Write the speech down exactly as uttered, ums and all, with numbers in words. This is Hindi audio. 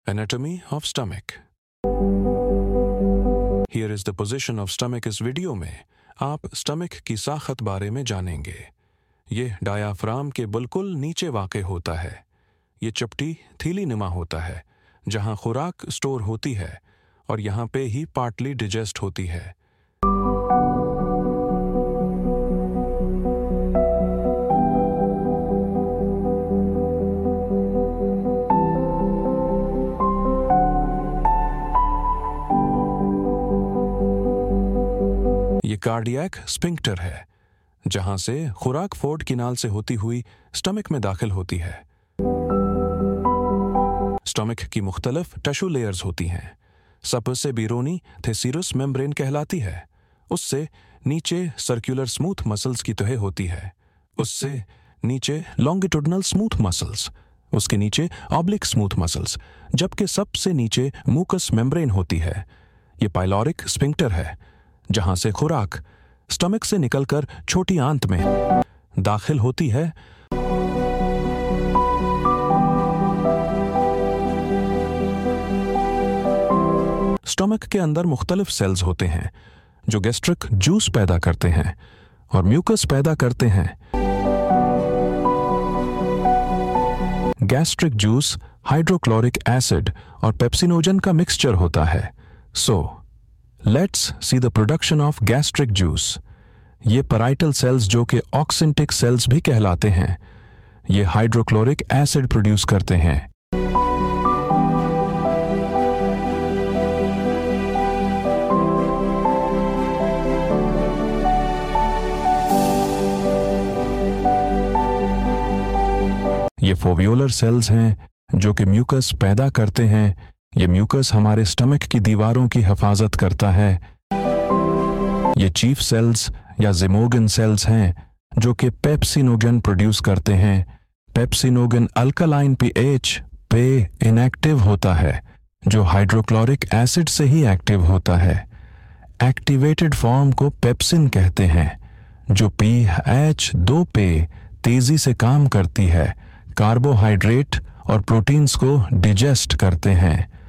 Anatomy of stomach. Here is the position of stomach. इस वीडियो में आप स्टमक की साखत बारे में जानेंगे। ये डायाफ्राम के बिल्कुल नीचे वाक़े होता है। ये चपटी थैली नुमा होता है जहाँ खुराक स्टोर होती है और यहाँ पे ही पार्टली डिजेस्ट होती है। ये कार्डियक स्फिंक्टर है जहां से खुराक फोर्ड किनाल से होती हुई स्टमक में दाखिल होती है। स्टमक की मुख्तलिफ टिश्यू लेयर्स होती हैं। सब से बीरोनी थेसिरस मेम्ब्रेन कहलाती है। उससे नीचे सर्कुलर स्मूथ मसल्स की तह होती है। उससे नीचे लॉन्गिट्यूडनल स्मूथ मसल्स, उसके नीचे ऑब्लिक स्मूथ मसल्स, जबकि सबसे नीचे म्यूकस मेम्ब्रेन होती है। ये पाइलोरिक स्फिंक्टर है जहां से खुराक स्टमक से निकलकर छोटी आंत में दाखिल होती है। स्टमक के अंदर मुख्तलिफ सेल्स होते हैं जो गैस्ट्रिक जूस पैदा करते हैं और म्यूकस पैदा करते हैं। गैस्ट्रिक जूस हाइड्रोक्लोरिक एसिड और पेप्सिनोजन का मिक्सचर होता है। So let's see the production of gastric juice. ये पैराइटल सेल्स जो कि ऑक्सिंटिक सेल्स भी कहलाते हैं, ये हाइड्रोक्लोरिक एसिड प्रोड्यूस करते हैं। ये फोवियोलर सेल्स हैं जो कि म्यूकस पैदा करते हैं। ये म्यूकस हमारे स्टमक की दीवारों की हिफाजत करता है। ये चीफ सेल्स या ज़िमोगन सेल्स हैं जो कि पेप्सिनोगन प्रोड्यूस करते हैं। पेप्सिनोगन अल्कलाइन पीएच पे इनएक्टिव होता है जो हाइड्रोक्लोरिक एसिड से ही एक्टिव होता है। एक्टिवेटेड फॉर्म को पेप्सिन कहते हैं जो पीएच दो पे तेजी से काम करती है, कार्बोहाइड्रेट और प्रोटीन्स को डिजेस्ट करते हैं।